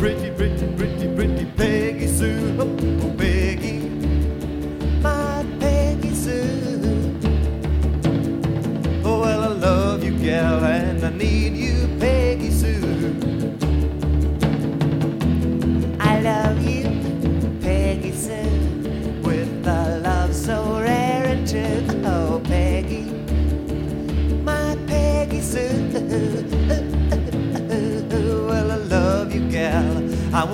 pretty, pretty, pretty, pretty Peggy Sue. Oh, Peggy, my Peggy Sue. Oh, well, I love you, gal, and I need you.